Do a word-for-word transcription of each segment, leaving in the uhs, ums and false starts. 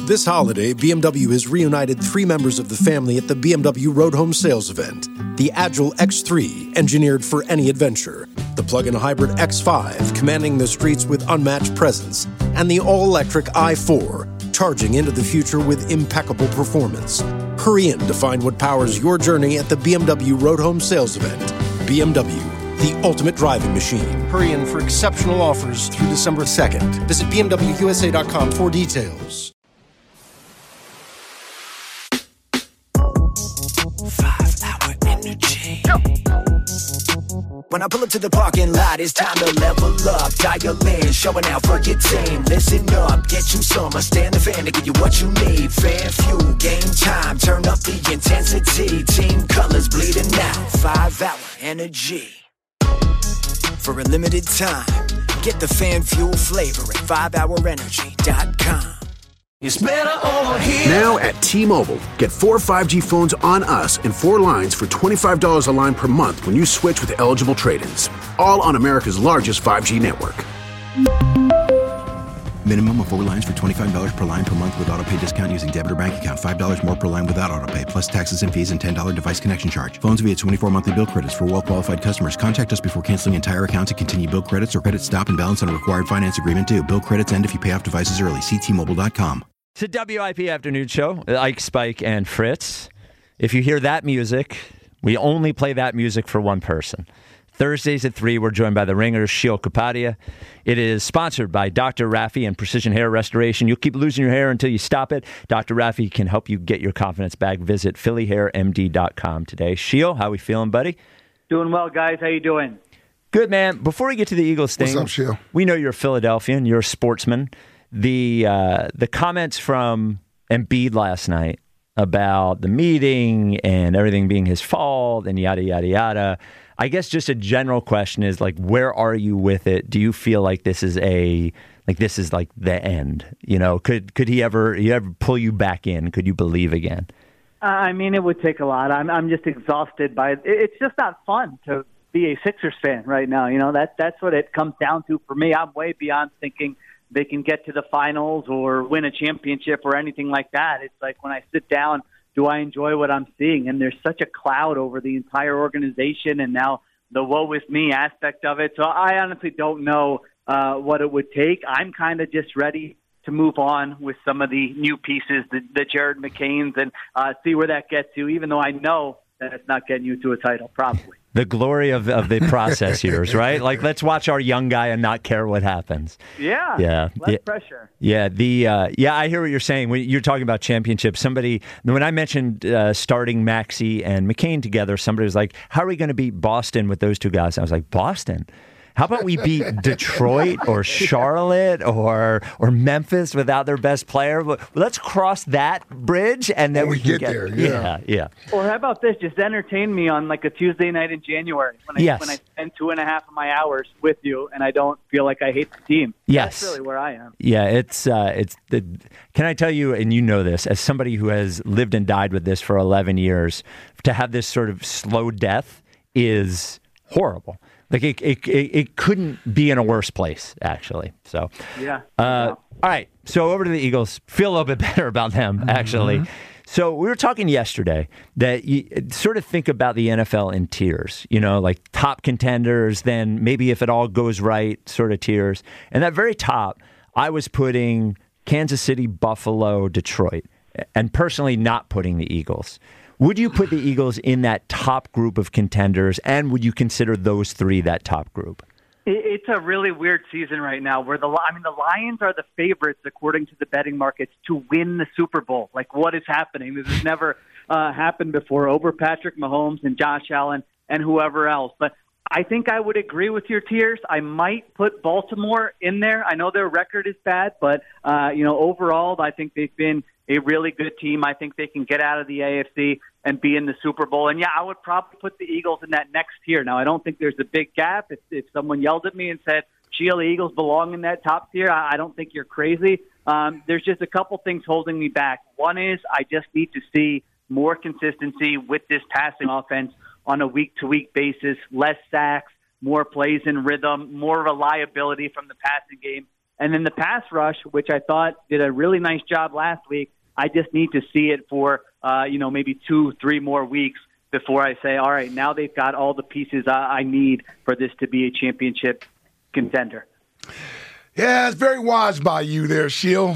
This holiday, B M W has reunited three members of the family at the B M W Road Home Sales event. The Agile X three, engineered for any adventure. The plug-in hybrid X five, commanding the streets with unmatched presence. And the all-electric i four, charging into the future with impeccable performance. Hurry in to find what powers your journey at the B M W Road Home Sales event. B M W, the ultimate driving machine. Hurry in for exceptional offers through December second. Visit B M W U S A dot com for details. Five-hour energy. When I pull up to the parking lot, it's time to level up. Dial in, showing out for your team. Listen up, get you some. I stand the fan to give you what you need. Fan fuel, game time, turn up the intensity. Team colors bleeding out. Five-hour energy. For a limited time, get the fan fuel flavor at five hour energy dot com. It's better over here. Now at T-Mobile, get four five G phones on us and four lines for twenty-five dollars a line per month when you switch with eligible trade-ins. All on America's largest five G network. Minimum of four lines for twenty-five dollars per line per month with autopay discount using debit or bank account. five dollars more per line without autopay, plus taxes and fees and ten dollars device connection charge. Phones via twenty-four monthly bill credits for well-qualified customers. Contact us before canceling entire account to continue bill credits or credit stop and balance on a required finance agreement due. Bill credits end if you pay off devices early. See T Mobile dot com. It's a W I P Afternoon Show. Ike, Spike, and Fritz. If you hear that music, we only play that music for one person. Thursdays at three, we're joined by the Ringer's Sheil Kapadia. It is sponsored by Doctor Raffi and Precision Hair Restoration. You'll keep losing your hair until you stop it. Doctor Raffi can help you get your confidence back. Visit Philly Hair M D dot com today. Sheil, how we feeling, buddy? Doing well, guys. How you doing? Good, man. Before we get to the Eagles thing, what's up, Sheil? We know you're a Philadelphian. You're a sportsman. The uh, the comments from Embiid last night about the meeting and everything being his fault and yada, yada, yada. I guess just a general question is, like, where are you with it? Do you feel like this is a like this is like the end? You know, could could he ever he ever pull you back in? Could you believe again? I mean, it would take a lot. I'm I'm just exhausted by it. It's just not fun to be a Sixers fan right now. You know, that that's what it comes down to for me. I'm way beyond thinking they can get to the finals or win a championship or anything like that. It's like when I sit down, do I enjoy what I'm seeing? And there's such a cloud over the entire organization and now the woe is me aspect of it. So I honestly don't know uh, what it would take. I'm kind of just ready to move on with some of the new pieces, the, the Jared McCains, and uh, see where that gets you, even though I know that it's not getting you to a title, probably. The glory of, of the process years, right? Like, let's watch our young guy and not care what happens. Yeah. Yeah. Less yeah. pressure. Yeah. The uh, yeah, I hear what you're saying. When you're talking about championships, somebody, when I mentioned uh, starting Maxey and McCain together, somebody was like, how are we going to beat Boston with those two guys? I was like, Boston? How about we beat Detroit or Charlotte or or Memphis without their best player? Let's cross that bridge and then when we, we can get, get there. Yeah. yeah, yeah. Or how about this? Just entertain me on like a Tuesday night in January when I, yes. when I spend two and a half of my hours with you and I don't feel like I hate the team. Yes. That's really where I am. Yeah, it's uh, it's the. Can I tell you, and you know this, as somebody who has lived and died with this for eleven years, to have this sort of slow death is horrible. Like it, it, it, it couldn't be in a worse place, actually. So, yeah. Uh, yeah. All right. So over to the Eagles. Feel a little bit better about them, actually. Mm-hmm. So we were talking yesterday that you sort of think about the N F L in tiers. You know, like top contenders, then maybe if it all goes right, sort of tiers. And that very top, I was putting Kansas City, Buffalo, Detroit, and personally not putting the Eagles. Would you put the Eagles in that top group of contenders, and would you consider those three that top group? It's a really weird season right now where the I mean the Lions are the favorites according to the betting markets to win the Super Bowl. Like, what is happening? This has never uh, happened before over Patrick Mahomes and Josh Allen and whoever else. But I think I would agree with your tiers. I might put Baltimore in there. I know their record is bad, but uh, you know, overall, I think they've been a really good team. I think they can get out of the A F C and be in the Super Bowl. And, yeah, I would probably put the Eagles in that next tier. Now, I don't think there's a big gap. If, if someone yelled at me and said, Sheil, the Eagles belong in that top tier, I, I don't think you're crazy. Um, there's just a couple things holding me back. One is I just need to see more consistency with this passing offense on a week-to-week basis, less sacks, more plays in rhythm, more reliability from the passing game. And then the pass rush, which I thought did a really nice job last week, I just need to see it for, uh, you know, maybe two, three more weeks before I say, all right, now they've got all the pieces I, I need for this to be a championship contender. Yeah, it's very wise by you there, Sheil.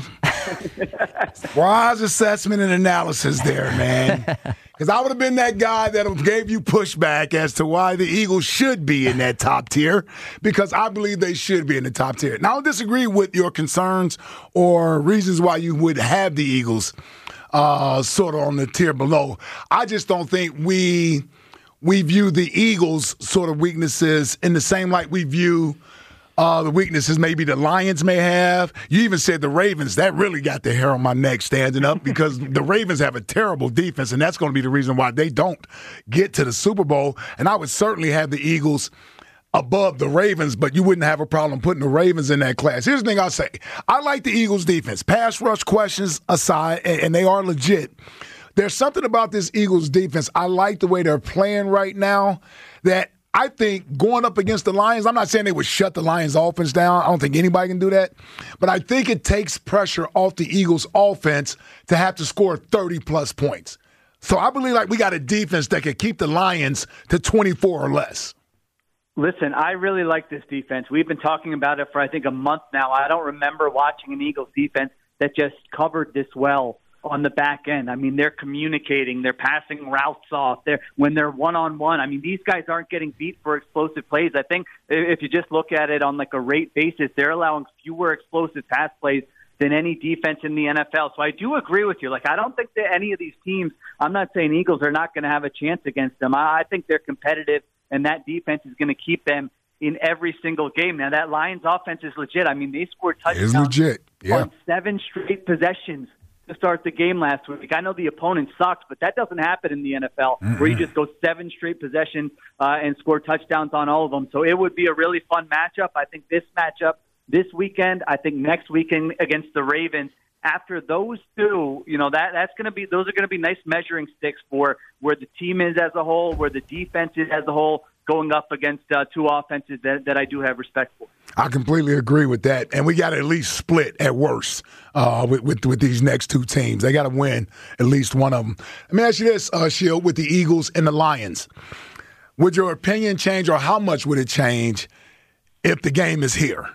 Wise assessment and analysis there, man. Because I would have been that guy that gave you pushback as to why the Eagles should be in that top tier, because I believe they should be in the top tier. Now, I don't disagree with your concerns or reasons why you would have the Eagles uh, sort of on the tier below. I just don't think we we view the Eagles' sort of weaknesses in the same light we view Uh, the weaknesses maybe the Lions may have. You even said the Ravens. That really got the hair on my neck standing up, because the Ravens have a terrible defense, and that's going to be the reason why they don't get to the Super Bowl. And I would certainly have the Eagles above the Ravens, but you wouldn't have a problem putting the Ravens in that class. Here's the thing I'll say. I like the Eagles' defense. Pass rush questions aside, and, and they are legit. There's something about this Eagles' defense. I like the way they're playing right now that I think going up against the Lions, I'm not saying they would shut the Lions' offense down. I don't think anybody can do that. But I think it takes pressure off the Eagles' offense to have to score thirty-plus points. So I believe like we got a defense that can keep the Lions to twenty-four or less. Listen, I really like this defense. We've been talking about it for, I think, a month now. I don't remember watching an Eagles defense that just covered this well on the back end. I mean, they're communicating, they're passing routes off. They're when they're one-on-one. I mean, these guys aren't getting beat for explosive plays. I think if you just look at it on like a rate basis, they're allowing fewer explosive pass plays than any defense in the N F L. So I do agree with you. Like, I don't think that any of these teams, I'm not saying Eagles are not going to have a chance against them. I think they're competitive, and that defense is going to keep them in every single game. Now, that Lions offense is legit. I mean, they scored touchdowns legit. Yeah. on seven straight possessions to start the game last week. I know the opponent sucks, but that doesn't happen in the N F L, mm-hmm. where you just go seven straight possessions uh, and score touchdowns on all of them. So it would be a really fun matchup. I think this matchup this weekend, I think next weekend against the Ravens, after those two, you know, that that's going to be, those are going to be nice measuring sticks for where the team is as a whole, where the defense is as a whole, going up against uh, two offenses that, that I do have respect for. I completely agree with that. And we got to at least split at worst uh, with, with with these next two teams. They got to win at least one of them. Let me ask you this, uh, Sheil, with the Eagles and the Lions. Would your opinion change, or how much would it change if the game is here?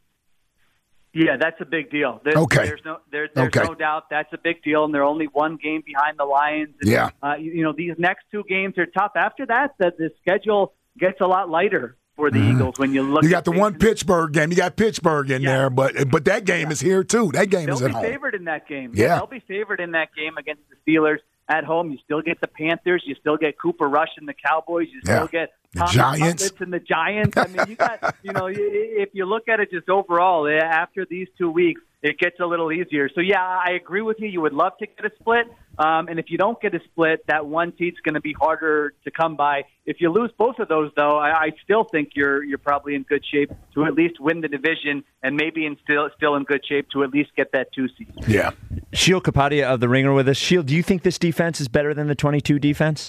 Yeah, that's a big deal. There's, okay. There's no there, there's okay. no doubt that's a big deal, and they're only one game behind the Lions. And, yeah. Uh, you, you know, these next two games are tough. After that, the, the schedule gets a lot lighter for the mm-hmm. Eagles when you look. You got at the one Pittsburgh game. You got Pittsburgh in yeah. there, but but that game yeah. is here too. That game They'll is at home. home. They'll be favored in that game. Yeah. They'll be favored in that game against the Steelers at home. You still get the Panthers. You still get Cooper Rush and the Cowboys. You still yeah. get the Thomas Giants Puppets and the Giants. I mean, you got you know, if you look at it just overall, after these two weeks, it gets a little easier. So, yeah, I agree with you. You would love to get a split. Um, and if you don't get a split, that one seat's going to be harder to come by. If you lose both of those, though, I, I still think you're you're probably in good shape to at least win the division, and maybe in still still in good shape to at least get that two seed. Yeah. Sheil Kapadia of The Ringer with us. Sheil, do you think this defense is better than the twenty-two defense?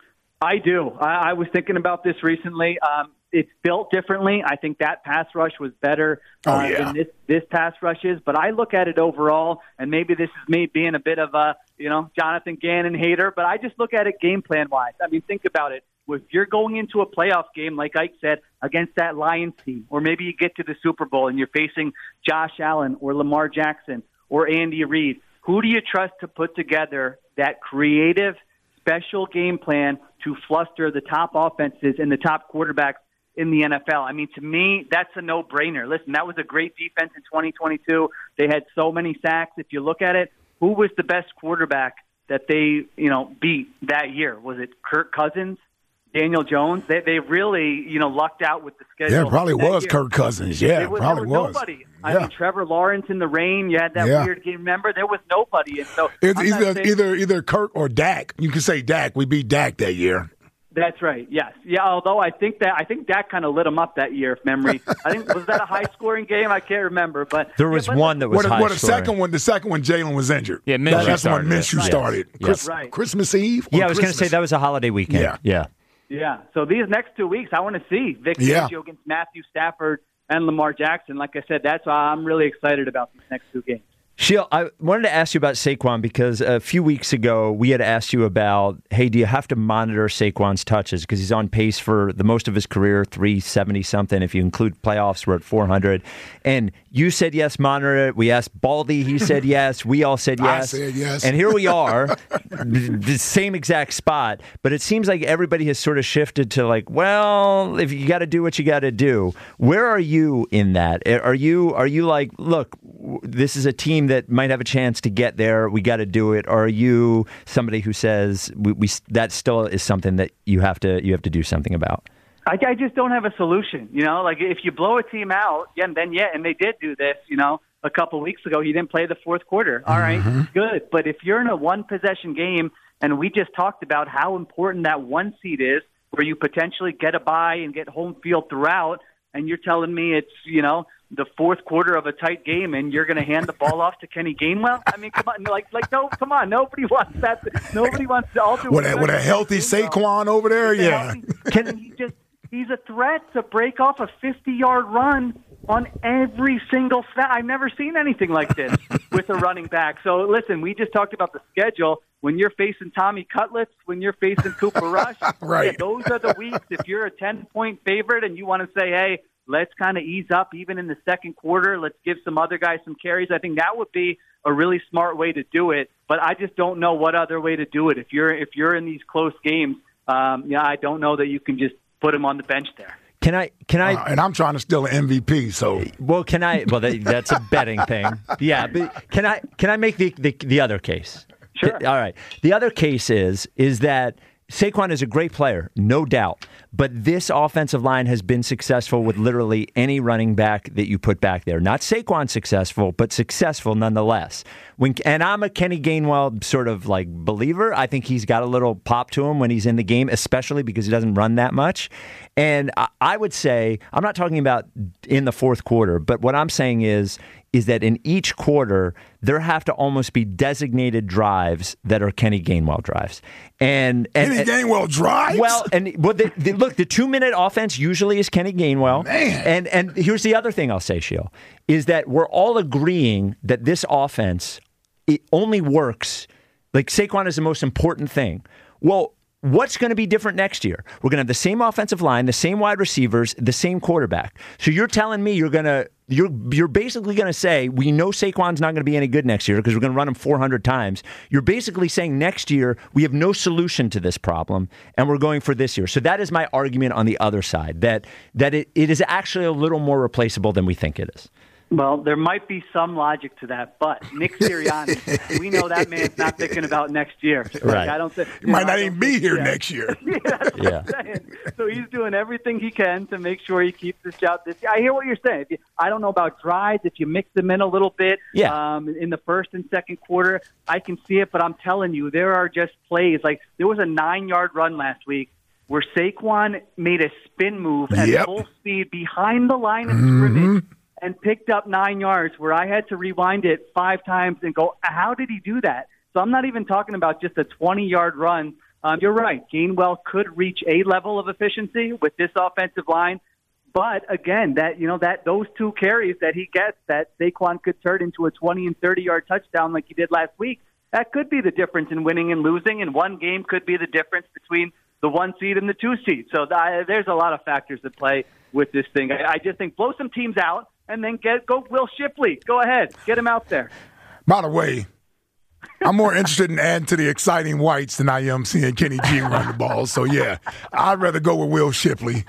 I do. I, I was thinking about this recently. Um, it's built differently. I think that pass rush was better uh, oh, yeah. than this, this pass rush is. But I look at it overall, and maybe this is me being a bit of a, you know, Jonathan Gannon hater, but I just look at it game plan-wise. I mean, think about it. If you're going into a playoff game, like Ike said, against that Lions team, or maybe you get to the Super Bowl and you're facing Josh Allen or Lamar Jackson or Andy Reid, who do you trust to put together that creative, special game plan to fluster the top offenses and the top quarterbacks in the N F L? I mean, to me, that's a no-brainer. Listen, that was a great defense in twenty twenty-two. They had so many sacks. If you look at it, who was the best quarterback that they, you know, beat that year? Was it Kirk Cousins, Daniel Jones? They they really, you know, lucked out with the schedule. Yeah, it probably was year. Kirk Cousins. Yeah, it was, probably there was. was. Nobody. Yeah. I mean, Trevor Lawrence in the rain. You had that yeah. weird game. Remember, there was nobody. And so it's either saying, either either Kirk or Dak. You can say Dak. We beat Dak that year. That's right. Yes. Yeah. Although I think that I think Dak kind of lit him up that year. If memory, I think was that a high scoring game? I can't remember. But there was yeah, one that was what, high what, the scoring. second one, the second one, Jalen was injured. Yeah, Minshew that, that's started when Minshew it. started. Yes. Chris, right. Christmas Eve. Yeah, I was going to say that was a holiday weekend. Yeah. Yeah. Yeah. So these next two weeks, I want to see Vic Yeah. Fangio against Matthew Stafford and Lamar Jackson. Like I said, that's why I'm really excited about these next two games. Sheil, I wanted to ask you about Saquon because a few weeks ago we had asked you about, hey, do you have to monitor Saquon's touches? Because he's on pace for the most of his career, three seventy something. If you include playoffs, we're at four hundred. And you said yes, monitor it. We asked Baldy, he said yes. We all said yes. I said yes. And here we are, the same exact spot. But it seems like everybody has sort of shifted to like, well, if you got to do what you got to do. Where are you in that? Are you are you like, look, this is a team that might have a chance to get there. We got to do it. Or are you somebody who says we, we that still is something that you have to you have to do something about? I, I just don't have a solution. You know, like if you blow a team out, yeah, then yeah, and they did do this. You know, a couple weeks ago, he didn't play the fourth quarter. All right, mm-hmm. good. But if you're in a one possession game, and we just talked about how important that one seed is, where you potentially get a bye and get home field throughout, and you're telling me it's you know. the fourth quarter of a tight game, and you're going to hand the ball off to Kenny Gainwell? I mean, come on, like, like, no, come on, nobody wants that. Nobody wants to alter with a, with a healthy Saquon over there. Yeah, can he just? He's a threat to break off a fifty-yard run on every single snap. I've never seen anything like this with a running back. So listen, we just talked about the schedule. When you're facing Tommy Cutlets, when you're facing Cooper Rush, right? Yeah, those are the weeks. If you're a ten-point favorite and you want to say, hey, let's kind of ease up even in the second quarter. Let's give some other guys some carries. I think that would be a really smart way to do it. But I just don't know what other way to do it. If you're if you're in these close games, um, yeah, I don't know that you can just put him on the bench there. Can I? Can I? Uh, and I'm trying to steal an M V P. So well, can I? Well, that, that's a betting thing. Yeah, but can I? Can I make the the, the other case? Sure. All right. The other case is is that Saquon is a great player, no doubt. But this offensive line has been successful with literally any running back that you put back there. Not Saquon successful, but successful nonetheless. When and I'm a Kenny Gainwell sort of like believer. I think he's got a little pop to him when he's in the game, especially because he doesn't run that much. And I would say, I'm not talking about in the fourth quarter, but what I'm saying is, is that in each quarter, there have to almost be designated drives that are Kenny Gainwell drives. And, and Kenny Gainwell drives? Well, and well, the, the, look, the two-minute offense usually is Kenny Gainwell. Man. And, and here's the other thing I'll say, Sheil, is that we're all agreeing that this offense, it only works, like Saquon is the most important thing. Well, what's going to be different next year? We're going to have the same offensive line, the same wide receivers, the same quarterback. So you're telling me you're going to you're you're basically going to say we know Saquon's not going to be any good next year because we're going to run him four hundred times. You're basically saying next year we have no solution to this problem and we're going for this year. So that is my argument on the other side, that that it, it is actually a little more replaceable than we think it is. Well, there might be some logic to that, but Nick Sirianni, we know that man's not thinking about next year. Like, right. I don't think he might know, not even be here yeah. next year. yeah, that's what yeah. I'm saying. So he's doing everything he can to make sure he keeps his job this year. I hear what you're saying. If you, I don't know about drives. If you mix them in a little bit yeah. um, in the first and second quarter, I can see it. But I'm telling you, there are just plays. Like there was a nine-yard run last week where Saquon made a spin move at yep. full speed behind the line of scrimmage. Mm-hmm. And picked up nine yards where I had to rewind it five times and go, how did he do that? So I'm not even talking about just a twenty-yard run. Um, you're right. Gainwell could reach a level of efficiency with this offensive line. But, again, that you know that those two carries that he gets, that Saquon could turn into a twenty- and thirty-yard touchdown like he did last week, that could be the difference in winning and losing. And one game could be the difference between the one seed and the two seed. So uh, there's a lot of factors at play with this thing. I, I just think blow some teams out. And then get go Will Shipley. Go ahead. Get him out there. By the way, I'm more interested in adding to the exciting whites than I am seeing Kenny G run the ball. So, yeah, I'd rather go with Will Shipley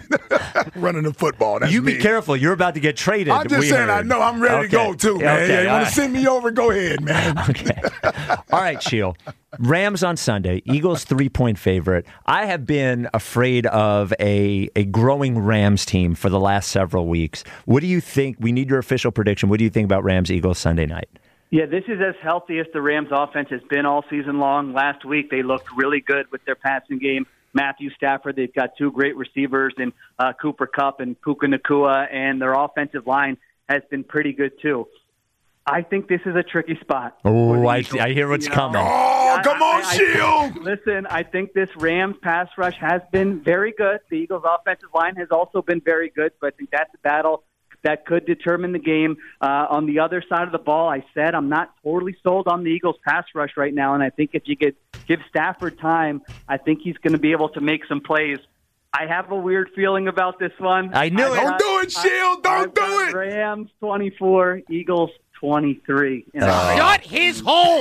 running the football. That's you me. be careful. You're about to get traded. I'm just saying, heard. I know. I'm ready okay. to go, too, man. Okay. Yeah, you want right. to send me over? Go ahead, man. Okay. All right, Sheil. Rams on Sunday. Eagles three-point favorite. I have been afraid of a, a growing Rams team for the last several weeks. What do you think? We need your official prediction. What do you think about Rams-Eagles Sunday night? Yeah, this is as healthy as the Rams offense has been all season long. Last week, they looked really good with their passing game. Matthew Stafford, they've got two great receivers in uh, Cooper Kupp and Puka Nacua, and their offensive line has been pretty good too. I think this is a tricky spot. Oh, I, I hear what's you know? coming. Oh, come on, I, I, Shield. I, listen, I think this Rams pass rush has been very good. The Eagles' offensive line has also been very good, so I think that's a battle that could determine the game. Uh, on the other side of the ball, I said I'm not totally sold on the Eagles' pass rush right now, and I think if you could give Stafford time, I think he's going to be able to make some plays. I have a weird feeling about this one. I knew it. Don't do it, Shield. Don't do it. Rams twenty-four, Eagles twenty-three. Uh, Shut his hole.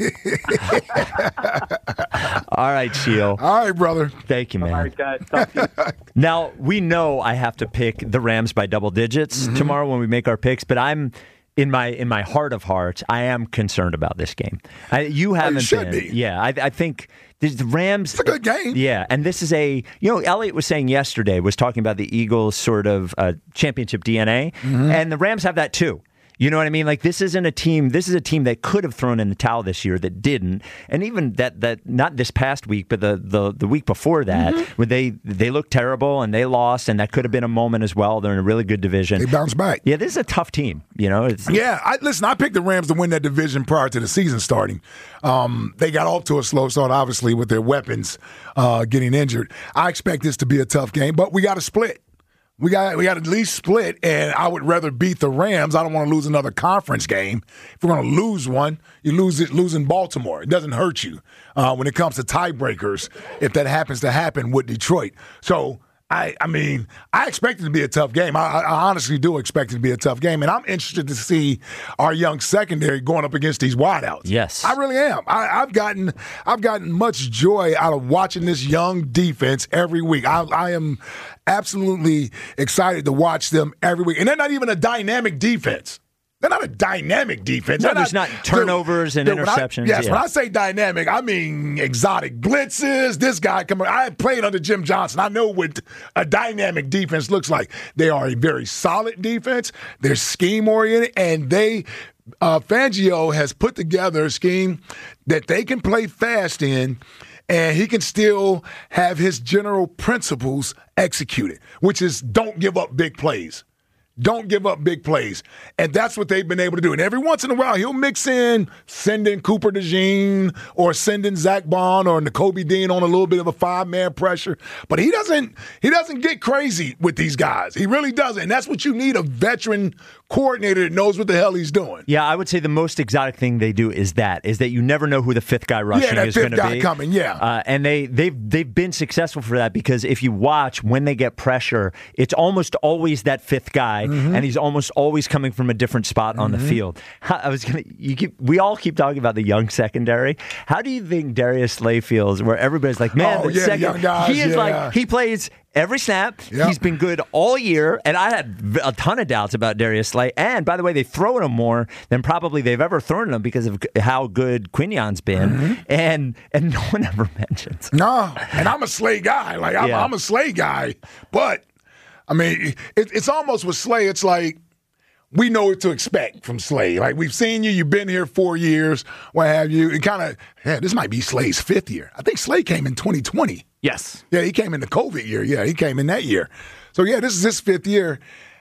All right, Shield. All right, brother. Thank you, man. All right, guys. Talk to you. Now, we know I have to pick the Rams by double digits mm-hmm. tomorrow when we make our picks, but I'm in my in my heart of hearts, I am concerned about this game. I, you haven't oh, you should been. Be. Yeah, I, I think the Rams. It's a good game. Yeah, and this is a you know Elliott was saying yesterday was talking about the Eagles' sort of uh, championship D N A, mm-hmm. and the Rams have that too. You know what I mean? Like this isn't a team. This is a team that could have thrown in the towel this year that didn't, and even that that not this past week, but the the, the week before that, mm-hmm. when they they looked terrible and they lost, and that could have been a moment as well. They're in a really good division. They bounced back. Yeah, this is a tough team. You know. It's, yeah, I, listen. I picked the Rams to win that division prior to the season starting. Um, they got off to a slow start, obviously, with their weapons uh, getting injured. I expect this to be a tough game, but we got to split. We got we got at least split, and I would rather beat the Rams. I don't want to lose another conference game. If we're going to lose one, you lose it losing Baltimore. It doesn't hurt you uh, when it comes to tiebreakers, if that happens to happen with Detroit. So, I, I mean, I expect it to be a tough game. I, I honestly do expect it to be a tough game, and I'm interested to see our young secondary going up against these wideouts. Yes, I really am. I, I've gotten I've gotten much joy out of watching this young defense every week. I, I am absolutely excited to watch them every week, and they're not even a dynamic defense. They're not a dynamic defense. No, they're there's not, not turnovers they're, and they're, interceptions. When I, yes, yeah. when I say dynamic, I mean exotic blitzes. This guy coming. I played under Jim Johnson. I know what a dynamic defense looks like. They are a very solid defense. They're scheme oriented, and they uh, Fangio has put together a scheme that they can play fast in. And he can still have his general principles executed, which is don't give up big plays. Don't give up big plays. And that's what they've been able to do. And every once in a while, he'll mix in sending Cooper DeJean or sending Zach Bond or Nakobe Dean on a little bit of a five-man pressure. But he doesn't he doesn't get crazy with these guys. He really doesn't. And that's what you need, a veteran coordinator that knows what the hell he's doing. Yeah, I would say the most exotic thing they do is that, is that you never know who the fifth guy rushing yeah, that is going fifth to guy be. coming, yeah. Uh, and they, they've, they've been successful for that because if you watch, when they get pressure, it's almost always that fifth guy, mm-hmm. and he's almost always coming from a different spot mm-hmm. on the field. I was gonna, you keep, we all keep talking about the young secondary. How do you think Darius Slay feels where everybody's like, man, oh, the yeah, second, young guys, he is yeah. like, he plays every snap. Yep. He's been good all year, and I had a ton of doubts about Darius Slay. And by the way, they throw him more than probably they've ever thrown him because of how good Quignon's been, mm-hmm. and and no one ever mentions. No, and I'm a Slay guy. Like I'm, yeah. I'm a Slay guy, but I mean, it, it's almost with Slay. It's like we know what to expect from Slay. Like we've seen you. You've been here four years. What have you? And kind of, yeah, this might be Slay's fifth year. I think Slay came in twenty twenty. Yes. Yeah, he came in the COVID year. Yeah, he came in that year. So, yeah, this is his fifth year,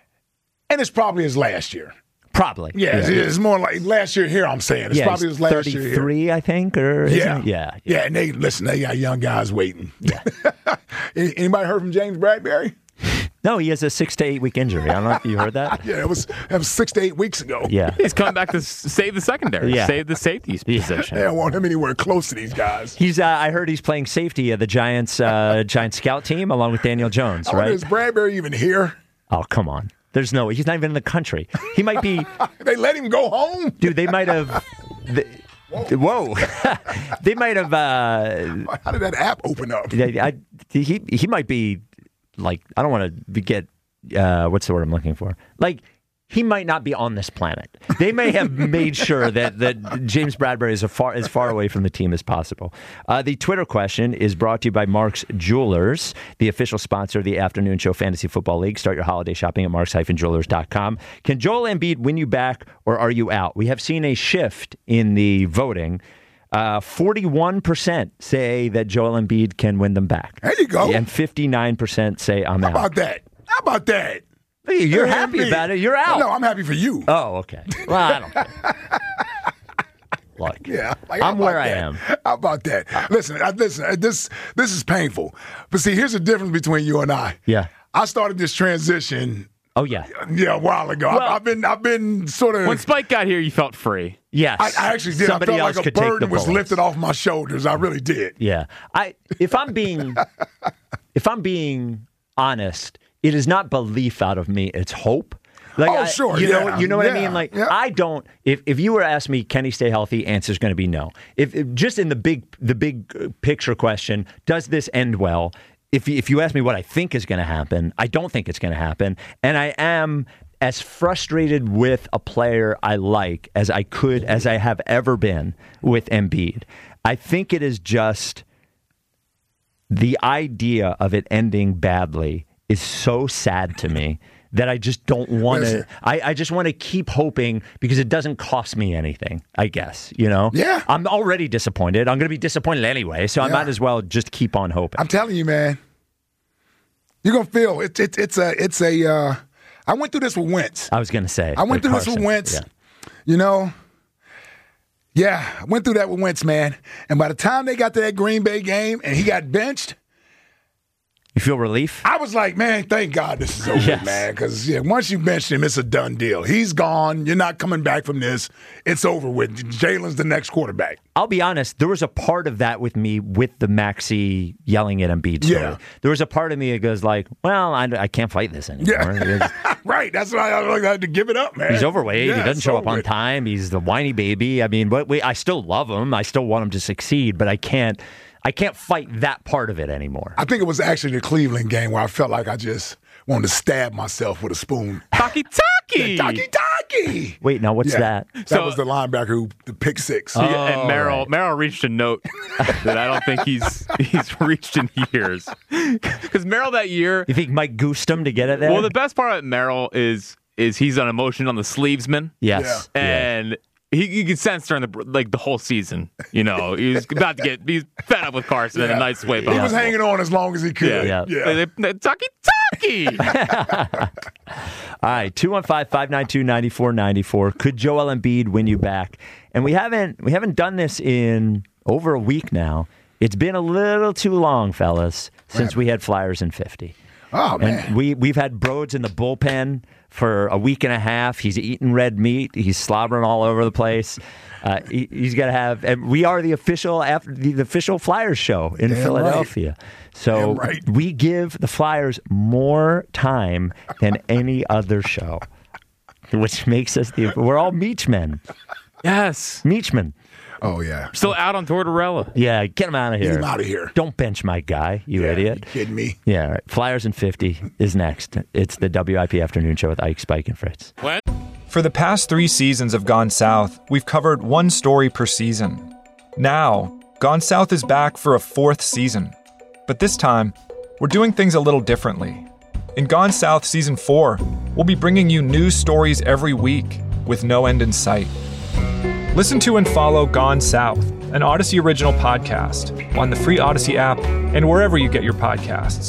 and it's probably his last year. Probably. Yeah, yeah. It's, it's more like last year here, I'm saying. It's yeah, probably his last thirty-three, year here. I think, or yeah. yeah. yeah. Yeah, and they, listen, they got young guys waiting. Yeah. Anybody heard from James Bradbury? No, he has a six to eight week injury. I don't know if you heard that. yeah, it was, it was six to eight weeks ago. Yeah. He's coming back to save the secondary, yeah. save the safeties position. They don't want him anywhere close to these guys. He's. Uh, I heard he's playing safety of the Giants uh, Giants scout team along with Daniel Jones, right? Is Bradbury even here? Oh, come on. There's no way. He's not even in the country. He might be. They let him go home? Dude, they might have. They, Whoa! They might have. Uh, How did that app open up? I, he he might be like I don't want to get uh, what's the word I'm looking for? Like he might not be on this planet. They may have made sure that that James Bradbury is as far as far away from the team as possible. Uh, the Twitter question is brought to you by Mark's Jewelers, the official sponsor of the Afternoon Show Fantasy Football League. Start your holiday shopping at marks dash jewelers dot com. Can Joel Embiid win you back, or are you out? We have seen a shift in the voting. Uh, forty-one percent say that Joel Embiid can win them back. There you go. And fifty-nine percent say I'm How out. about that? How about that? You're happy Embiid. about it. You're out. No, I'm happy for you. Oh, okay. Well, I don't care. Look, Yeah, like, how I'm where about I that? am. How about that? Listen, I, listen. uh, This this is painful, but see, here's the difference between you and I. Yeah. I started this transition, Oh, yeah. yeah, a while ago. Well- I've, I've been I've been sort of. When Spike got here, you felt free. Yes. I, I actually did. Somebody I felt else like a could take the burden was bullets. lifted off my shoulders. I really did. Yeah. I if I'm being if I'm being honest, it is not belief out of me, it's hope. Like, Oh, I- sure, You know yeah, you know what I yeah, mean? Like yeah. I don't if if you were to ask me, can he stay healthy? Answer's gonna be no. If, if just in the big the big uh, picture question, does this end well? If if you ask me what I think is gonna happen, I don't think it's gonna happen. And I am as frustrated with a player I like as I could as I have ever been with Embiid. I think it is just the idea of it ending badly is so sad to me that I just don't want to. Listen. I, I just want to keep hoping because it doesn't cost me anything, I guess. You know? Yeah. I'm already disappointed. I'm going to be disappointed anyway, so I Yeah. might as well just keep on hoping. I'm telling you, man. You're gonna feel it's it's it's a it's a. Uh, I went through this with Wentz. I was going to say. I went with through this with Carson. Wentz. Yeah. You know. Yeah, I went through that with Wentz, man. And by the time they got to that Green Bay game and he got benched, You feel relief? I was like, man, thank God this is over, Yes. man. Because yeah, once you bench him, it's a done deal. He's gone. You're not coming back from this. It's over with. Jalen's the next quarterback. I'll be honest, there was a part of that with me with the Maxey yelling at Embiid story. Yeah. There was a part of me that goes like, well, I, I can't fight this anymore. Yeah. Right. That's why I like, I had to give it up, man. He's overweight. Yeah, he doesn't it's show up over on with. time. He's the whiny baby. I mean, but we, I still love him. I still want him to succeed, but I can't I can't fight that part of it anymore. I think it was actually the Cleveland game where I felt like I just wanted to stab myself with a spoon. Taki Taki! Taki Taki! Wait, now what's Yeah. that? That So- was the linebacker who, the pick six. Yeah, and Oh, Merrill right. Merrill reached a note that I don't think he's he's reached in years. Because Merrill that year, You think Mike goosed him to get it there? well, the best part about Merrill is is he's on emotion on the sleevesman, yes. Yeah. and he you could sense during the like the whole season. You know, he was about to get he's fed up with Carson in a nice way. He was hanging on as long as he could. Yeah. yeah. Taki Taki. All right, two one five, five nine two, nine four nine four. Could Joel Embiid win you back? And we haven't we haven't done this in over a week now. It's been a little too long, fellas, since we had Flyers in fifty. Oh, man. And we, we've had Broads in the bullpen for a week and a half. He's eating red meat. He's slobbering all over the place. Uh, he, he's got to have. And we are the official after the, the official Flyers show in Damn Philadelphia. So Damn right. we give the Flyers more time than any other show, which makes us the. We're all Meechmen. Yes, Meechmen. Oh, yeah. still out on Tortorella. Yeah, get him out of here. Get him outta here. Don't bench my guy, you Yeah, idiot. You kidding me? Yeah, all right. Flyers in fifty is next. It's the W I P Afternoon Show with Ike, Spike, and Fritz. For the past three seasons of Gone South, we've covered one story per season. Now, Gone South is back for a fourth season. But this time, we're doing things a little differently. In Gone South Season four, we'll be bringing you new stories every week with no end in sight. Listen to and follow Gone South, an Odyssey original podcast, on the free Odyssey app and wherever you get your podcasts.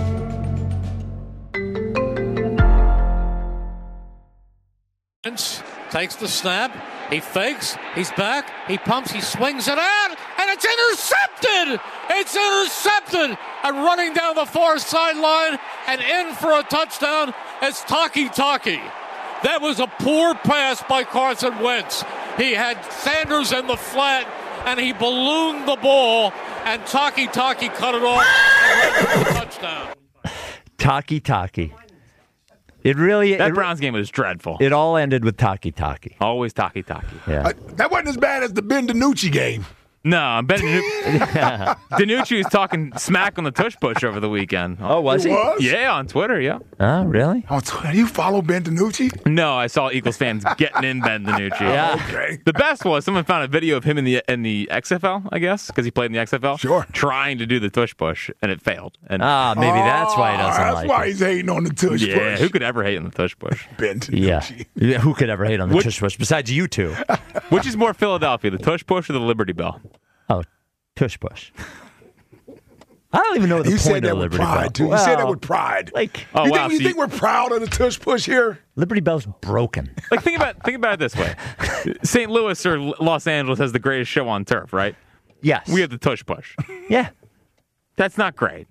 Takes the snap. He fakes. He's back. He pumps. He swings it out. And it's intercepted. It's intercepted. And running down the far sideline and in for a touchdown is Taki Taki. That was a poor pass by Carson Wentz. He had Sanders in the flat and he ballooned the ball and Taki Taki cut it off and ran for a touchdown. Taki Taki. It really That it, Browns game was dreadful. It all ended with Taki Taki. Always Taki Taki. Yeah. Uh, that wasn't as bad as the Ben DiNucci game. No, Ben Danu- DiNucci was talking smack on the tush push over the weekend. Oh, was It he? was? Yeah, on Twitter, yeah. Oh, really? On Twitter, you follow Ben DiNucci? No, I saw Eagles fans getting in Ben DiNucci. Yeah. Okay. The best was someone found a video of him in the in the X F L, I guess, because he played in the X F L. Sure. Trying to do the tush push, and it failed. And Ah, maybe that's why he doesn't Oh, That's like why it. he's hating on the tush yeah, push. who could ever hate on the tush push? Ben Yeah. DiNucci. yeah. Who could ever hate on the Which- tush push besides you two? Which is more Philadelphia, the tush push or the Liberty Bell? Oh, tush push. I don't even know the you point said that of with Liberty pride, Bell. too. Well, you said that with pride. Like, Oh, you wow, think, you so think you- we're proud of the tush push here? Liberty Bell's broken. Like think about think about it this way: Saint Louis or Los Angeles has the greatest show on turf, right? Yes. We have the tush push. Yeah. That's not great.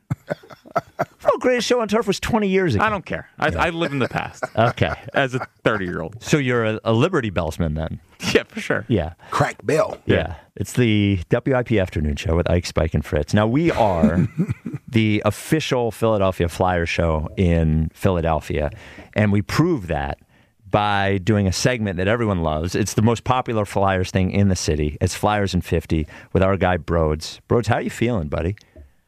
Well, greatest show on turf was twenty years ago. I don't care. I, I live in the past. Okay. As a thirty-year-old. So you're a, a Liberty Bellsman then? Yeah, for sure. Yeah. Crack Bell. Yeah. It's the W I P Afternoon Show with Ike, Spike, and Fritz. Now, we are the official Philadelphia Flyers show in Philadelphia, and we prove that by doing a segment that everyone loves. It's the most popular Flyers thing in the city. It's Flyers in fifty with our guy Broads. Broads, how you feeling, buddy?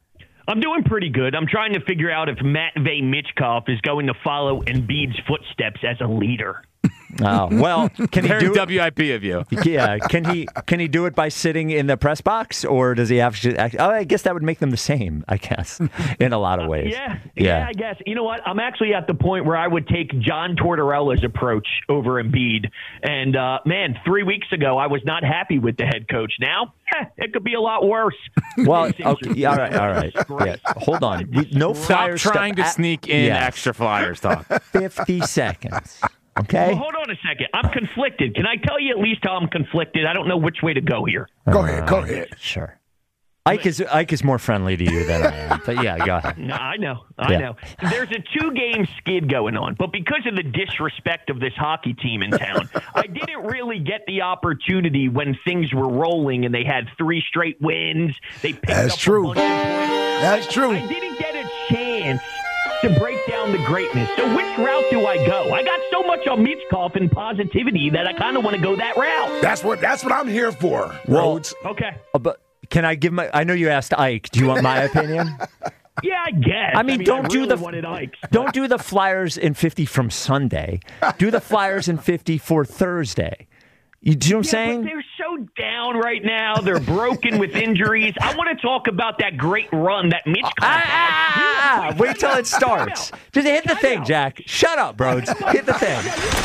I'm doing pretty good. I'm trying to figure out if Matvey Michkov is going to follow Embiid's footsteps as a leader. Oh, well, can he Very do it? W I P of you. Yeah, can he can he do it by sitting in the press box, or does he have to? Oh, I guess that would make them the same. I guess in a lot of ways. Yeah, yeah, I guess. You know what? I'm actually at the point where I would take John Tortorella's approach over Embiid. And uh, man, three weeks ago I was not happy with the head coach. Now eh, it could be a lot worse. Well, okay, yeah, all right, all right. Yeah, hold on. We, no Stop Flyers trying stuff to at- sneak in Yeah. extra Flyers talk. Fifty seconds. Okay. Well, hold on a second. I'm conflicted. Can I tell you at least how I'm conflicted? I don't know which way to go here. Go ahead. Go ahead. Sure. Ike is Ike is more friendly to you than I am, but yeah, go ahead. No, I know. I Yeah. know. There's a two-game skid going on, but because of the disrespect of this hockey team in town, I didn't really get the opportunity when things were rolling and they had three straight wins. They picked That's up true. A bunch of points. That's true. I didn't get a chance to break down the greatness. So which route do I go? I got so much on Michkov and positivity that I kind of want to go that route. That's what that's what I'm here for, Well- Rhodes. Okay. Uh, but can I give my? I know you asked Ike. Do you want my opinion? Yeah, I guess. I mean, don't do really the wanted Ike's, but- don't do the Flyers in fifty from Sunday. Do the Flyers in fifty for Thursday. You do you know what I'm Yeah, saying? but they're so down right now. They're broken with injuries. I want to talk about that great run that Mitch Ah, ah, ah, wait till it starts. Just hit the thing, Jack. Shut up, Broads. Hit the thing.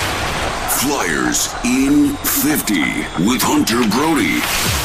Flyers in fifty with Hunter Brody.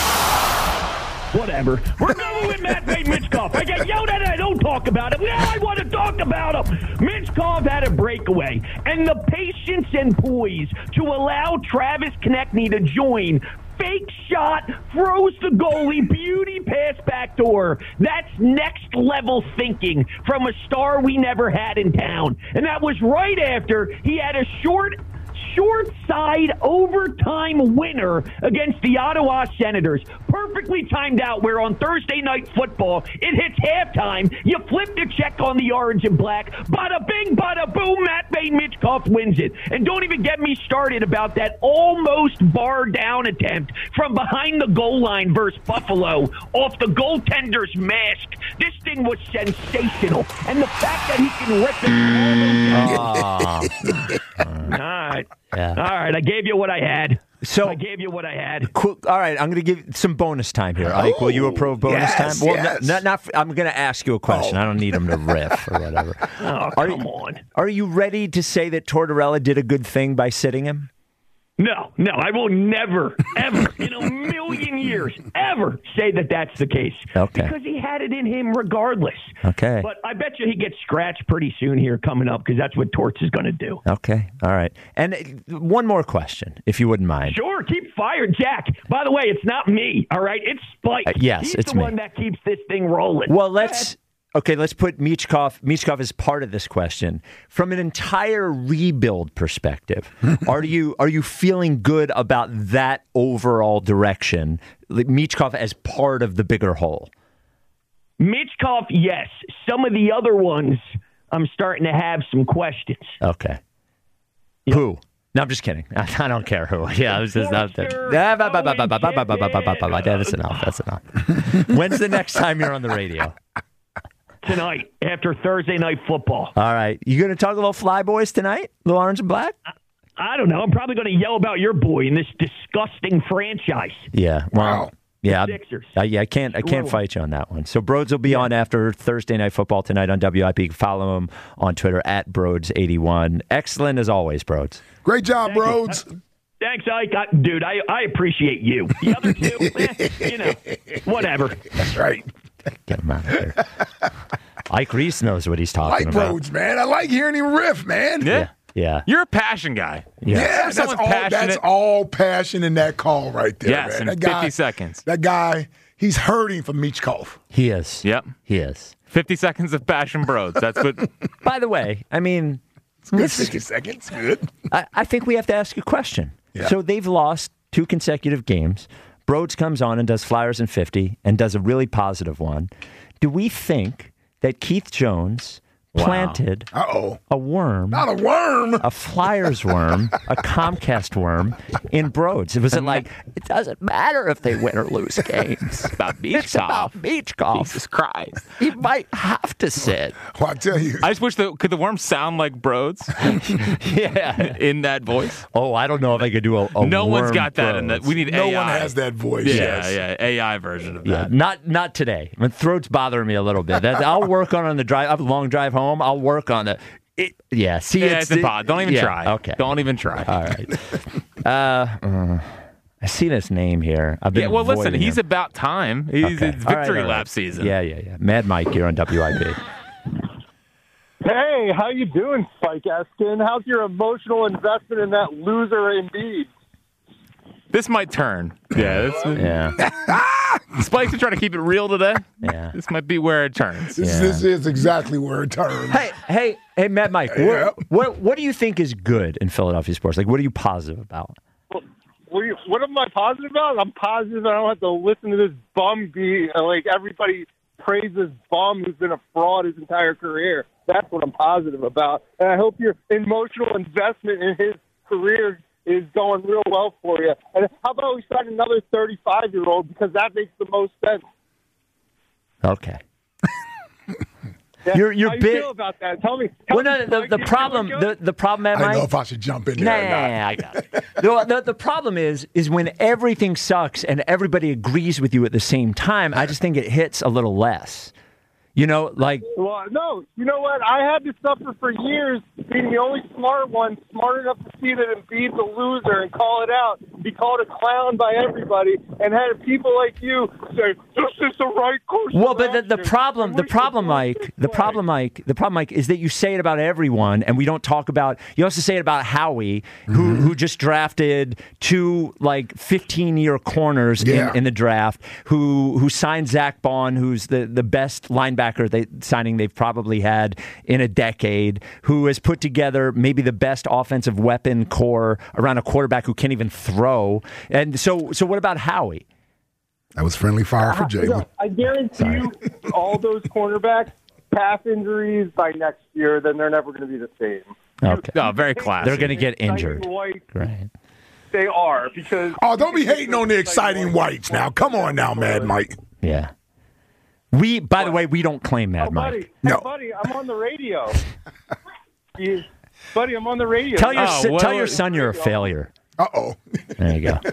Whatever. We're going with Matvey Michkov. I get yelled at and I don't talk about him. Now I want to talk about him. Michkov had a breakaway. And the patience and poise to allow Travis Konechny to join. Fake shot, throws the goalie, beauty pass backdoor. That's next level thinking from a star we never had in town. And that was right after he had a short short side overtime winner against the Ottawa Senators. Perfectly timed out where on Thursday Night Football, it hits halftime. You flip the check on the orange and black. Bada bing, bada boom, Matvey Michkov wins it. And don't even get me started about that almost bar down attempt from behind the goal line versus Buffalo off the goaltender's mask. This thing was sensational. And the fact that he can rip it all those All right. Yeah. All right. I gave you what I had. So I gave you what I had. Cool. All right, I'm going to give some bonus time here. Ike, will you approve bonus yes, time? Well, yes. not, not, not, I'm going to ask you a question. Oh. I don't need him to riff or whatever. Oh, Are come you, on. Are you ready to say that Tortorella did a good thing by sitting him? No, no, I will never, ever, in a million years, ever say that that's the case. Okay. Because he had it in him regardless. Okay. But I bet you he gets scratched pretty soon here coming up because that's what Torts is going to do. Okay. All right. And uh, one more question, if you wouldn't mind. Sure, keep firing, Jack. By the way, it's not me, all right? It's Spike. Uh, yes, He's it's the me. one that keeps this thing rolling. Well, Go let's. ahead. Okay, let's put Michkov. Michkov as part of this question from an entire rebuild perspective. are you are you feeling good about that overall direction? Like Michkov as part of the bigger whole. Michkov, yes. Some of the other ones, I'm starting to have some questions. Okay. Who? No, I'm just kidding. I don't care who. Yeah, this is not that. That's enough. That's enough. When's the next time you're on the radio? Tonight, after Thursday Night Football. All right. You going to talk a little Fly Boys tonight? Little Orange and Black? I don't know. I'm probably going to yell about your boy in this disgusting franchise. Yeah. Well, yeah. Sixers. I, yeah, I can't. I can't fight you on that one. So Broads will be on after Thursday Night Football tonight on W I P. Follow him on Twitter at Broads eighty-one. Excellent as always, Broads. Great job, Thank you. Broads. Thanks, Ike. I, dude, I, I appreciate you. The other two, eh, you know, whatever. That's right. Get him out of here. Ike Reese knows what he's talking like about. Rhodes, man. I like hearing him riff, man. Yeah. Yeah. You're a passion guy. Yeah, Yeah. that's all. That's all passion in that call right there, Yes, man. in That guy, fifty seconds. That guy, he's hurting from Michkov. He is. Yep. He is. fifty seconds of passion bros. That's what. By the way, I mean, It's good. fifty seconds, good. I, I think we have to ask a question. Yeah. So they've lost two consecutive games. Broads comes on and does Flyers in fifty and does a really positive one. Do we think that Keith Jones planted Uh-oh. a worm, Not a worm. a Flyers worm, a Comcast worm in Broads? It was it like, it doesn't matter if they win or lose games. It's about beach It's about golf. beach golf. Jesus Christ. He might have to sit. Well, I tell you. I just wish the could the worm sound like Broads Yeah. in that voice. Oh, I don't know if I could do a, a No one's worm got that in Broads. that. We need No A I. one has that voice. Yeah, yes. yeah, A I version of Yeah, that. not not today. My throat's bothering me a little bit. That, I'll work on on the drive. I have a long drive home. I'll work on it. it yeah, see, Yeah, it's, it's impossible. Don't even yeah, try. Okay, Don't even try. all right. Uh, uh, I see this name here. I've been Yeah, well, listen, avoiding he's him. about time. He's Okay. it's All right, victory all right. lap season. Yeah, yeah, yeah. Mad Mike here on W I B. Hey, how you doing, Spike Eskin? How's your emotional investment in that loser Indeed? This might turn. Yeah, this, Yeah, Spike's trying to keep it real today. yeah. This might be where it turns. This, Yeah. this is exactly where it turns. Hey, hey, hey, Mad Mike. Yeah. What, what what do you think is good in Philadelphia sports? Like, what are you positive about? What, are you, what am I positive about? I'm positive I don't have to listen to this bum be uh, like everybody praises bum who's been a fraud his entire career. That's what I'm positive about. And I hope your emotional investment in his career is going real well for you. And how about we sign another thirty-five-year-old because that makes the most sense. Okay. Yeah. You're you're How you big. feel about that? Tell me. Tell Well, no, me, the, Spike, the you problem, feeling good? the, the problem, Mad I don't Mike. know if I should jump in Nah, there or not. I got it. the, the, the problem is, is when everything sucks and everybody agrees with you at the same time. I just think it hits a little less. You know, like Well, no. You know what? I had to suffer for years being the only smart one, smart enough to see that Embiid's a loser and call it out. Be called a clown by everybody, and had people like you say, "This is the right course." well, of but the, the action, problem, and the we should problem, do it Mike, this the way." problem, Mike, the problem, Mike, is that you say it about everyone, and we don't talk about. You also say it about Howie, who who just drafted two like fifteen-year corners Yeah. in, in the draft, who who signed Zach Bond, who's the the best linebacker they signing they've probably had in a decade, who has put together maybe the best offensive weapon core around a quarterback who can't even throw. And so, so what about Howie? That was friendly fire for Uh, Jalen. no, I guarantee you, all those cornerbacks, calf injuries by next year, then they're never going to be the same. Okay, Oh, very classy. they're going to get injured. Exciting White, Right. they are because. Oh, don't be hating on the exciting whites now. Come on now, Mad Mike. Yeah. We, by the way, we don't claim Mad Oh, Mike. buddy, hey, No. buddy, I'm on the radio. You- buddy, I'm on the radio. Tell your Oh, son, well, tell your son you're a failure. Uh-oh. There you go.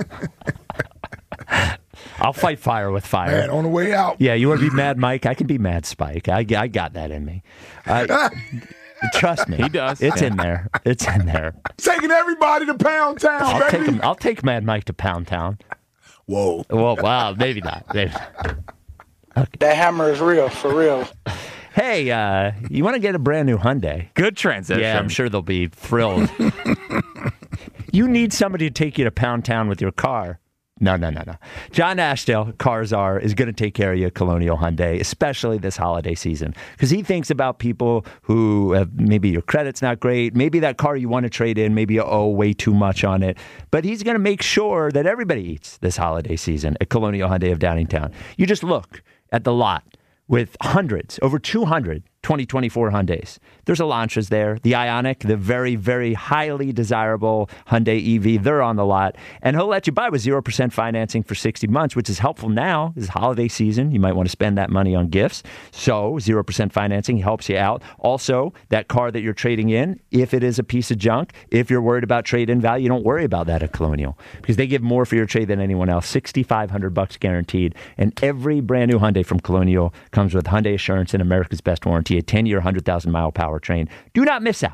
I'll fight fire with fire. Man, on the way out. Yeah, you want to be Mad Mike? I can be Mad Spike. I, I got that in me. Uh, trust me. He does. It's Yeah. in there. It's in there. Taking everybody to Pound Town, I'll baby. take him. I'll take Mad Mike to Pound Town. Whoa. Well, wow, maybe not. Maybe not. That hammer is real, for real. Hey, uh, you want to get a brand new Hyundai? Good transition. Yeah, I'm sure they'll be thrilled. You need somebody to take you to Pound Town with your car. No, no, no, no. John Ashdale, Cars R, is going to take care of you at Colonial Hyundai, especially this holiday season, because he thinks about people who have, maybe your credit's not great, maybe that car you want to trade in, maybe you owe way too much on it, but he's going to make sure that everybody eats this holiday season at Colonial Hyundai of Downingtown. You just look at the lot with hundreds, over two hundred twenty twenty-four Hyundais. There's Elantras there, the Ioniq, the very, very highly desirable Hyundai E V. They're on the lot. And he'll let you buy with zero percent financing for sixty months, which is helpful now. This is holiday season. You might want to spend that money on gifts. So zero percent financing helps you out. Also, that car that you're trading in, if it is a piece of junk, if you're worried about trade-in value, don't worry about that at Colonial, because they give more for your trade than anyone else. sixty-five hundred bucks guaranteed. And every brand new Hyundai from Colonial comes with Hyundai Assurance and America's Best Warranty, a ten-year, one hundred thousand mile powertrain. Do not miss out.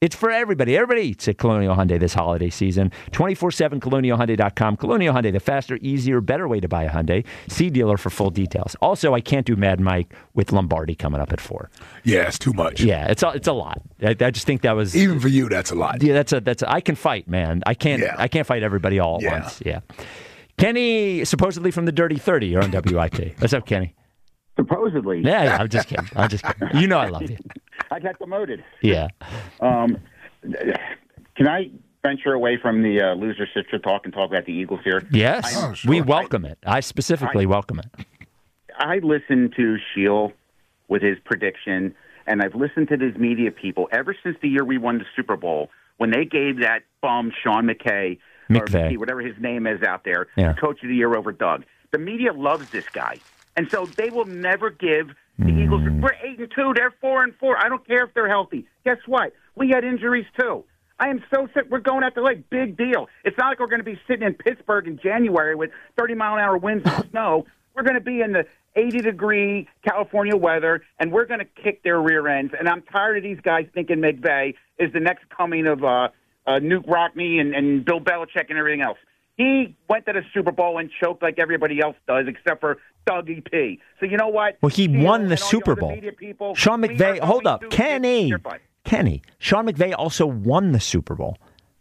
It's for everybody. Everybody eats at Colonial Hyundai this holiday season. twenty-four seven colonial hyundai dot com. Colonial Hyundai, the faster, easier, better way to buy a Hyundai. See dealer for full details. Also, I can't do Mad Mike with Lombardi coming up at four. Yeah, it's too much. Yeah, it's a, it's a lot. I, I just think that was even for you. That's a lot. Yeah, that's a that's. A, I can fight, man. I can't. Yeah. I can't fight everybody all at Yeah. once. Yeah. Kenny, supposedly from the Dirty thirty, you're on W I P. What's up, Kenny? Supposedly. Yeah, yeah, I'm just kidding. I'm just kidding. You know I love you. I got demoted. Yeah. Um, can I venture away from the uh, loser sister talk and talk about the Eagles here? Yes, I, oh, we welcome it. I specifically I, welcome it. I listened to Shield with his prediction, and I've listened to these media people ever since the year we won the Super Bowl when they gave that bum Sean McKay, or McVay. whatever his name is out there, Yeah. Coach of the Year over Doug. The media loves this guy, and so they will never give the mm. Eagles. We're eight and two. They're four and four. I don't care if they're healthy. Guess what? We had injuries too. I am so sick. We're going out to Lake. Big deal. It's not like we're going to be sitting in Pittsburgh in January with thirty mile an hour winds and snow. We're going to be in the eighty degree California weather, and we're going to kick their rear ends. And I'm tired of these guys thinking McVay is the next coming of uh, uh, Nuke Rockne and, and Bill Belichick and everything else. He went to the Super Bowl and choked like everybody else does, except for Dougie P. So you know what? Well, he you won know, the Super Bowl. People, Sean McVay, hold up, Kenny. Your butt. Kenny. Sean McVay also won the Super Bowl.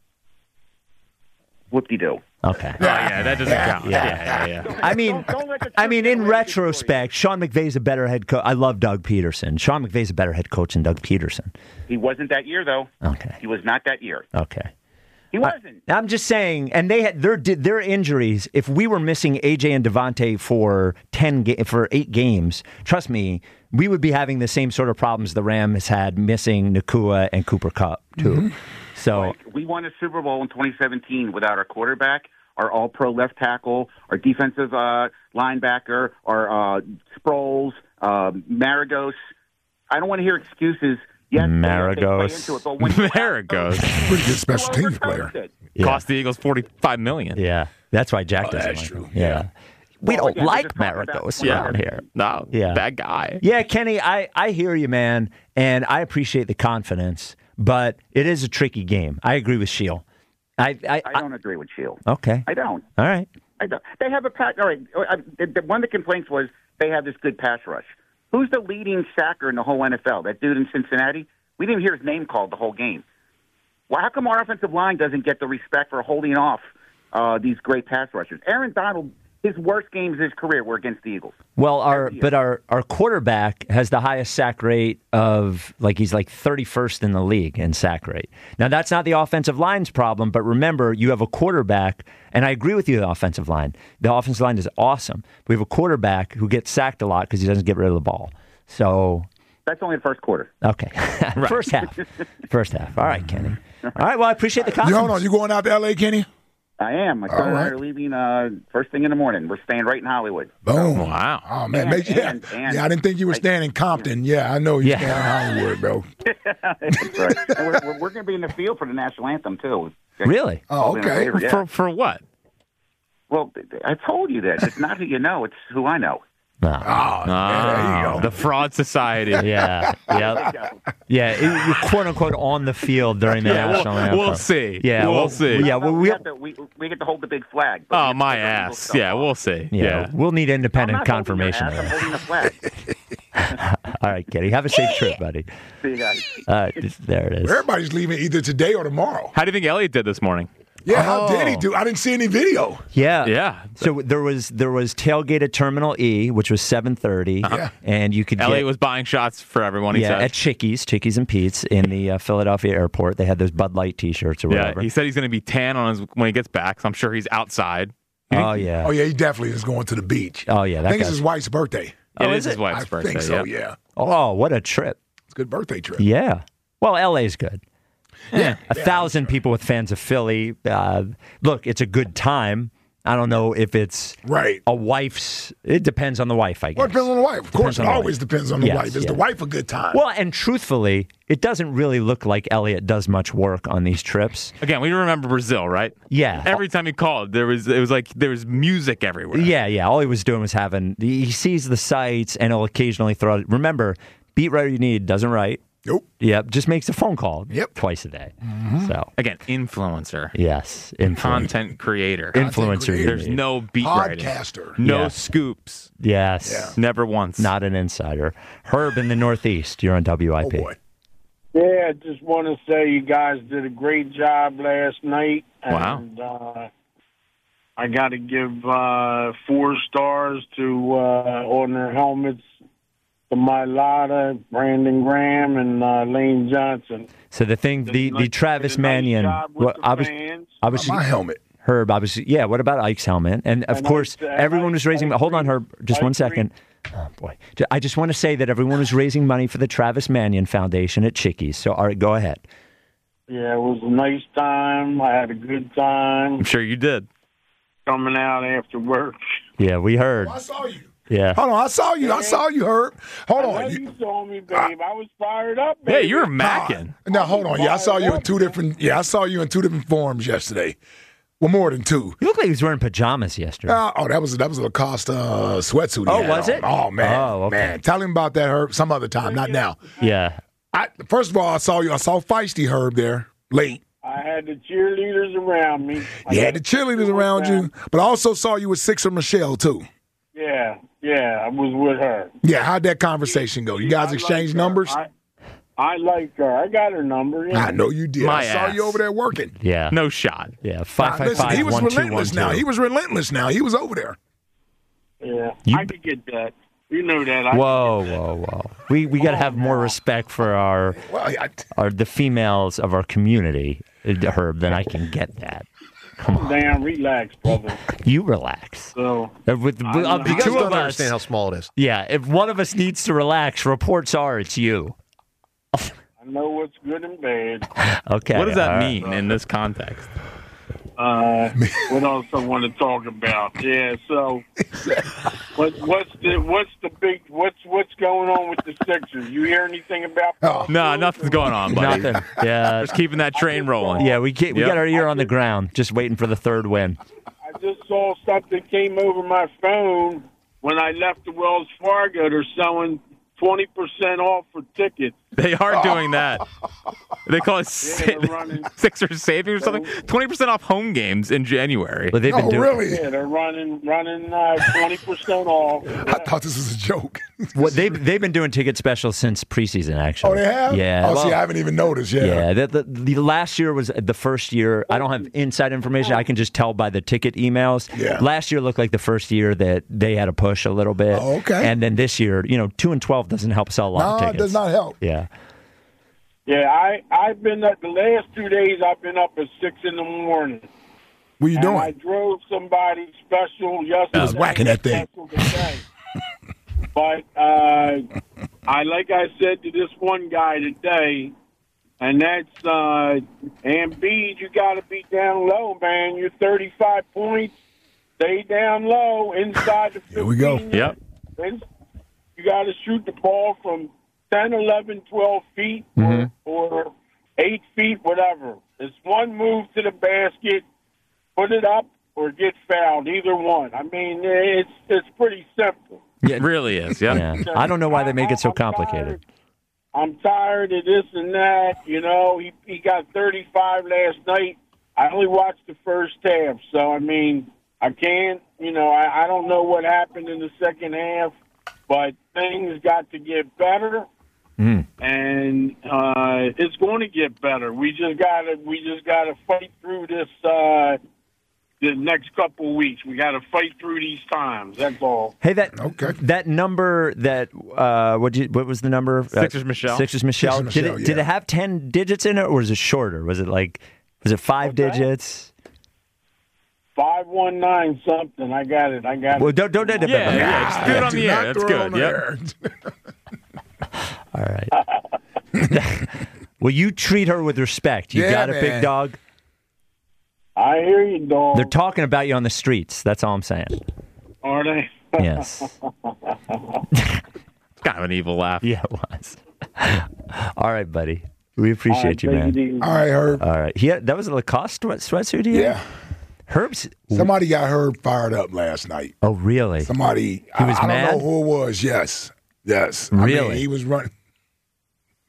Whoop-de-doo. Okay. Oh, yeah, that doesn't count. Yeah, Yeah, yeah, yeah. I mean, I mean, in retrospect, Sean McVay's a better head coach. I love Doug Peterson. Sean McVay's a better head coach than Doug Peterson. He wasn't that year, though. Okay. He was not that year. Okay. He wasn't. I, I'm just saying, and they had their their injuries. If we were missing A J and Devontae for ten ga- for eight games, trust me, we would be having the same sort of problems the Rams had missing Nakua and Cooper Kupp too. Mm-hmm. So like, we won a Super Bowl in twenty seventeen without our quarterback, our All-Pro left tackle, our defensive uh, linebacker, our uh, Sproles, uh, Maragos. I don't want to hear excuses. Yes, Maragos. It, but when Maragos. Pretty good special teams player. Yeah. Cost the Eagles forty-five million dollars. Yeah, that's why Jack Oh, doesn't that's like true. him. Yeah. We Well, don't again, like we're just talking Maragos about- around here. No, Yeah. bad guy. Yeah, Kenny, I, I hear you, man, and I appreciate the confidence, but it is a tricky game. I agree with Shield. I, I, I don't agree with Shield. Okay. I don't. All right. I don't. They have a pass. All right. uh, the- the- One of the complaints was they have this good pass rush. Who's the leading sacker in the whole N F L? That dude in Cincinnati? We didn't even hear his name called the whole game. Well, how come our offensive line doesn't get the respect for holding off uh, these great pass rushers? Aaron Donald, his worst games of his career were against the Eagles. Well, our but our, our quarterback has the highest sack rate of, like, he's like thirty-first in the league in sack rate. Now, that's not the offensive line's problem, but remember, you have a quarterback, and I agree with you, the offensive line. The offensive line is awesome. We have a quarterback who gets sacked a lot because he doesn't get rid of the ball. So... That's only the first quarter. Okay. First half. First half. All right, Kenny. All right, well, I appreciate the You, confidence. hold on, you going out to L A, Kenny? I am. My son All and I right. are leaving uh, first thing in the morning. We're staying right in Hollywood. Boom. Wow. Oh, man. And- Make, yeah. and- and- yeah, I didn't think you were staying in Compton. Yeah, I know you're Yeah. staying in Hollywood, bro. That's right. And we're we're, we're going to be in the field for the national anthem, too. Really? Oh, All in our okay. favor, yeah. For for what? Well, I told you that. It's not who you know, it's who I know. Oh, yeah, there you go. The fraud society. Yeah. Yeah. Yeah. it- You're quote unquote on the field during the Yeah, we'll- national anthem. we'll see. Yeah. We'll we'll see. Yeah. Well, Well, we, we, have to, we, we get to hold the big flag. but we Oh, have to my take our legal ass. stuff Yeah, off. we'll see. yeah, Yeah. we'll need I'm independent not holding your confirmation ass, of I'm that. holding the flag. All right, Kenny. Have a safe trip, buddy. See you guys. All right, just- there it is. Everybody's leaving either today or tomorrow. How do you think Elliott did this morning? Yeah, how did he Oh. do? I didn't see any video. Yeah. Yeah. So there was there was tailgate at Terminal E, which was seven thirty, Yeah. and you could Elliott get was buying shots for everyone, he yeah said. at Chickies, Chickies and Pete's in the uh, Philadelphia airport. They had those Bud Light T-shirts or yeah, whatever. he said he's going to be tan on his when he gets back, so I'm sure he's outside. Oh yeah. Oh, yeah, he definitely is going to the beach. Oh yeah. I That think it's guy's- his wife's birthday. It Oh, is is his it? wife's I birthday. think so, yeah. yeah. Oh, what a trip. It's a good birthday trip. Yeah. Well, L A's good. Yeah. A thousand people with fans of Philly. Uh, look, it's a good time. I don't know if it's Right. a wife's. It depends on the wife, I guess. Well, it depends on the wife. Of course, Depends it on the always wife. depends on the Yes, wife. Is yeah. the wife a good time? Well, and truthfully, it doesn't really look like Elliot does much work on these trips. Again, we remember Brazil, right? Yeah. Every time he called, there was it was like there was music everywhere. Yeah, yeah. All he was doing was having. He sees the sights, and he'll occasionally throw. Remember, beat writer you need doesn't write. Nope. Yep. Just makes a phone call. Yep. Twice a day. Mm-hmm. So again, influencer. Yes. Influencer. Content creator. Influencer. Content There's no beat writing. Podcaster. No Yeah. scoops. Yes. Yeah. Never once. Not an insider. Herb in the Northeast. You're on W I P. Oh, boy. Yeah, I just want to say you guys did a great job last night. Wow. And, uh, I got to give uh, four stars to uh, on their helmets to Mailata, Brandon Graham, and uh, Lane Johnson. So the thing, the, the Travis Mannion. Well, I was, I was My helmet. Herb, I was, yeah, what about Ike's helmet? And of And course, I- everyone was raising, I hold on, Herb, just I one agree. second. Oh, boy. I just want to say that everyone was raising money for the Travis Mannion Foundation at Chickies. So, all right, go ahead. Yeah, it was a nice time. I had a good time. I'm sure you did. Coming out after work. Yeah, we heard. I saw you. Yeah. Hold on, I saw you. I saw you, Herb. Hold I on. know You- you saw me, babe. I was fired up, babe. Yeah, you were macking. Now hold on. Yeah, I saw you in two different. Yeah, I saw you in two different forms yesterday. Well, more than two. You look like he was wearing pajamas yesterday. Uh, oh, that was that was a Lacoste uh, sweatsuit. he Oh, had was on. it? Oh man, Oh, okay. man. Tell him about that, Herb. Some other time, not now. Yeah. I, first of all, I saw you. I saw feisty Herb there late. I had the cheerleaders around me. I You had the cheerleaders around you, but I also saw you with Sixer Michelle too. Yeah, yeah, I was with her. Yeah, how'd that conversation go? You guys I exchange like her. numbers? I, I like her. I got her number. Yeah. I know you did. My I saw ass. you over there working. Yeah. No shot. Yeah. Five, Nah, five, listen, five, he was one, two, relentless one, now. two. He was relentless now. He was over there. Yeah, You- I could get that. You know that. I Whoa, whoa, whoa. We we got to have more respect for our, Well, I, our the females of our community, uh, Herb, than I can get that. Come on. Damn, relax, brother. You relax. So Uh, With, with, I of the know. You guys two don't of us, understand how small it is. yeah, if one of us needs to relax, reports are it's you. I know what's good and bad. Okay. What does that all right. mean in this context? Uh, what else I want to talk about? Yeah, so what, what's the what's the big what's what's going on with the Sixers? You hear anything about? Oh. No, nothing's going on, buddy. Nothing. Yeah. Just keeping that train rolling. Yeah, we get, we Yep. got our ear on the ground, just waiting for the third win. I just saw something came over my phone when I left the Wells Fargo. They're selling twenty percent off for tickets. They are doing that. They call it Yeah, they're running. Sixers saving or something. Twenty percent off home games in January. But they've been Oh, doing. really? Yeah, they're running running uh, twenty percent off. I thought this was a joke. What they they've been doing ticket specials since preseason. Actually. Oh, they have? Yeah. Oh, well, see, I haven't even noticed. Yeah. Yeah, the, the, the last year was the first year. I don't have inside information. I can just tell by the ticket emails. Yeah. Last year looked like the first year that they had a push a little bit. Oh, okay. And then this year, you know, two and twelve doesn't help sell a lot No, of it tickets. does not help. Yeah. Yeah, I I've been up the last two days. I've been up at six in the morning. What you and doing? I drove somebody special yesterday. I was whacking that thing. special today. But uh, I, like I said to this one guy today, and that's uh, Embiid. You got to be down low, man. You're thirty-five points. Stay down low inside the fifteen. Here we go. Yep. You got to shoot the ball from ten, eleven, twelve feet Mhm. or, or eight feet, whatever. It's one move to the basket, put it up, or get fouled. Either one. I mean, it's it's pretty simple. It really is. Yeah. Yeah. I don't know why they make it so complicated. I'm tired of this and that. You know, he he got thirty-five last night. I only watched the first half, so I mean, I can't. You know, I, I don't know what happened in the second half, but things got to get better, Mm. and uh, it's going to get better. We just gotta we just gotta fight through this. Uh, the next couple of weeks, we got to fight through these times. That's all. Hey, that Okay. that number that uh, what you what was the number? Sixers uh, Michelle. Sixers Michelle. Sixers did Michelle, it did yeah. it have ten digits in it, or was it shorter? Was it like was it five Okay. digits? Five one nine something. I got it. I got Well, it. don't don't. don't Yeah, yeah. Just do it on Do the not air. That's throw it on good. the Yep. air. All right. Well, you treat her with respect. You Yeah, got a man. big dog. I hear you, dog. They're talking about you on the streets. That's all I'm saying. Are they? Yes. It's kind of an evil laugh. Yeah, it was. All right, buddy. We appreciate you, All right, man. take it easy. All right, Herb. All right. He had, that was a Lacoste sweat, sweatsuit he had? Yeah. Herb's. Somebody got Herb fired up last night. Oh, really? Somebody. He was I, I mad? don't know who it was. Yes. Yes. I mean, Really? he was running.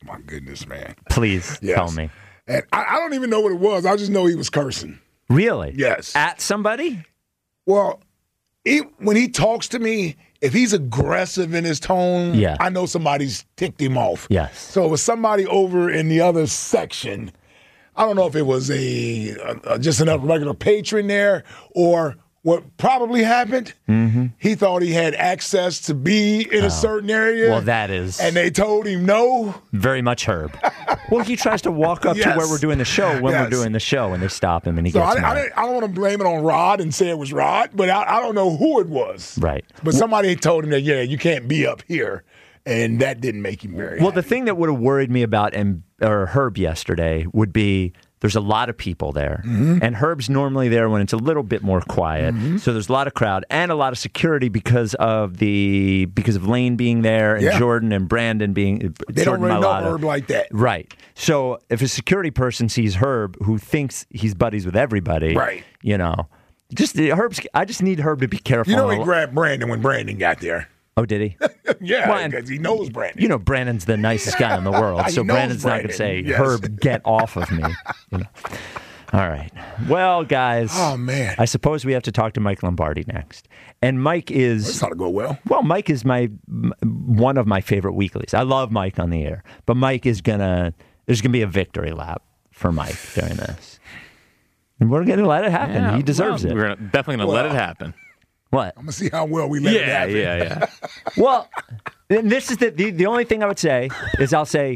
My goodness, man. Please Yes. tell me. And I, I don't even know what it was. I just know he was cursing. Really? Yes. At somebody? Well, he, when he talks to me, if he's aggressive in his tone, Yeah. I know somebody's ticked him off. Yes. So it was somebody over in the other section. I don't know if it was a, a just another regular patron there or what probably happened. Mm-hmm. He thought he had access to be in Oh. a certain area. Well, that is And they told him no. very much Herb. Well, he tries to walk up Yes. to where we're doing the show when Yes. we're doing the show, and they stop him, and he So gets I, I, mad. didn't- I don't want to blame it on Rod and say it was Rod, but I, I don't know who it was. Right. But somebody told him that, yeah, you can't be up here. And that didn't make him very Well, the thing that would have worried me about and or Herb yesterday would be there's a lot of people there, Mm-hmm. and Herb's normally there when it's a little bit more quiet. Mm-hmm. So there's a lot of crowd and a lot of security because of the because of Lane being there and Yeah. Jordan and Brandon being. They don't Jordan really know Mailata. Herb like that. Right. So if a security person sees Herb who thinks he's buddies with everybody, Right. you know, just Herb's. I just need Herb to be careful. You know on he a- grabbed Brandon when Brandon got there. Oh, did he? yeah, Well, and- because he knows Brandon. You know, Brandon's the nicest guy in the world, He so knows Brandon's not going to say, Brandon, yes. "Herb, get off of me." You know. All right. Well, guys. Oh, man. I suppose we have to talk to Mike Lombardi next, and Mike is. That's not to go well. Well, Mike is my m- one of my favorite weeklies. I love Mike on the air, but Mike is gonna. There's gonna be a victory lap for Mike during this, and we're gonna let it happen. Yeah, he deserves well, it. We're gonna, definitely going to let it happen. What? I'm going to see how well we let it Yeah, happen. yeah, yeah. Well, and this is the, the the only thing I would say is I'll say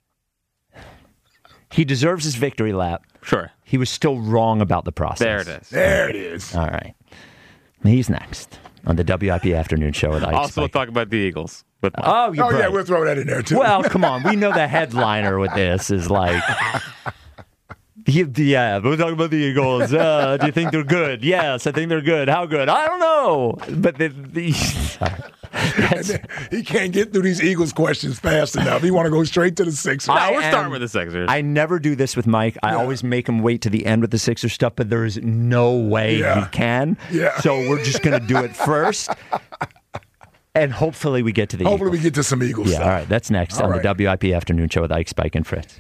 he deserves his victory lap. Sure. He was still wrong about the process. There it is. There it is. All right. He's next on the W I P Afternoon Show with Ike Also, we'll Spike. talk about the Eagles. With Oh, you're Oh, yeah, right. we'll throw that in there, too. Well, come on. We know the headliner with this is like, he- yeah, we're talking about the Eagles. Uh, do you think they're good? Yes, I think they're good. How good? I don't know. But the, the sorry. That's- he can't get through these Eagles questions fast enough. He want to go straight to the Sixers. No, I we're am- starting with the Sixers. I never do this with Mike. I Yeah. always make him wait to the end with the Sixers stuff, but there is no way Yeah. he can. Yeah. So we're just going to do it first. And hopefully we get to the Hopefully Eagles. we get to some Eagles Yeah, stuff. all right. That's next All on right. the W I P Afternoon Show with Ike, Spike, and Fritz.